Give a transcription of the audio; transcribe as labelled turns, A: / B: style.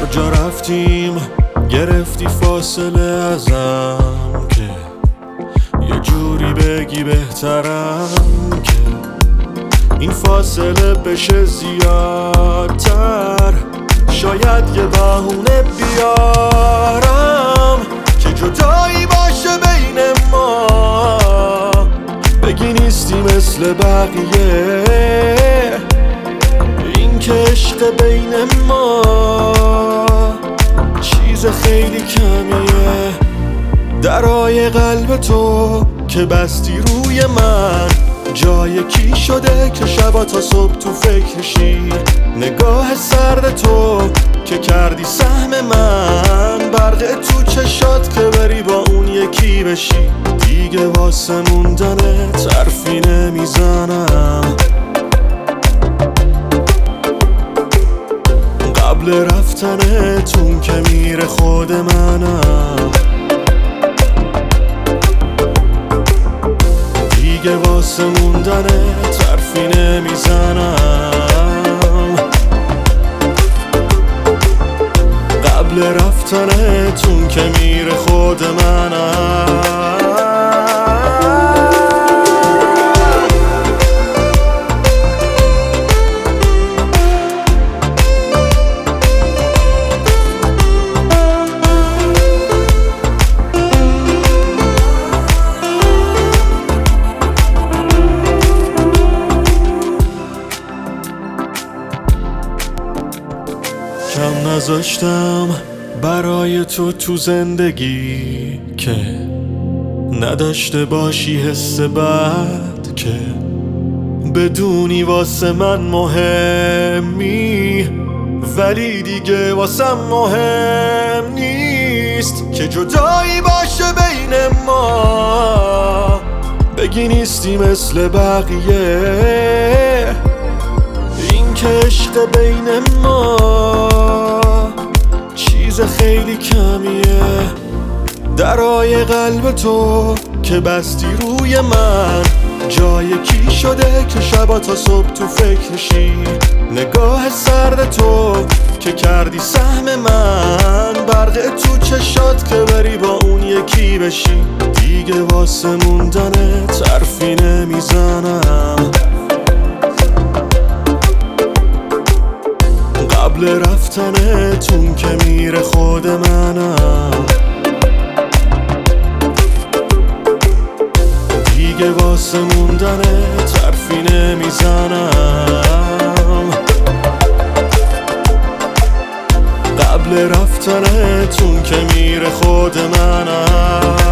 A: کجا رفتیم گرفتی فاصله ازم که یه جوری بگی بهترم که این فاصله بشه زیادتر. شاید یه بهونه بیارم که جدایی باشه بین ما، بگی نیستی مثل بقیه، این که عشق بین ما چیز خیلی کمیه. درای قلب تو که بستی روی من، جای کی شده که شبا تا صبح تو فکرشی؟ نگاه سرد تو که کردی سهم من، برق تو چشات که بری با اون یکی بشی. دیگه واسه موندن حرفی نمیزنم، قبل رفتنتون که میره خود منم. دیگه واسه موندن حرفی نمیزنم، قبل رفتنتون که میره خود منم. کم نذاشتم برای تو زندگی که نداشته باشی حس بد، که بدونی واسه من مهمی ولی دیگه واسم مهم نیست. که جدایی باشه بین ما، بگی نیستی مثل بقیه، این که عشق بین ما چیز خیلی کمیه. درای قلب تو که بستی روی من، جای کی شده که شبا تا صبح تو فکرشی؟ نگاه سرد تو که کردی سهم من، برق تو چشات که بری با اون یکی بشی. دیگه واسه موندن حرفی نمیزنم، قبل رفتنتون که میره خود منم. دیگه واسه موندن حرفی نمیزنم، قبل رفتنتون که میره خود منم.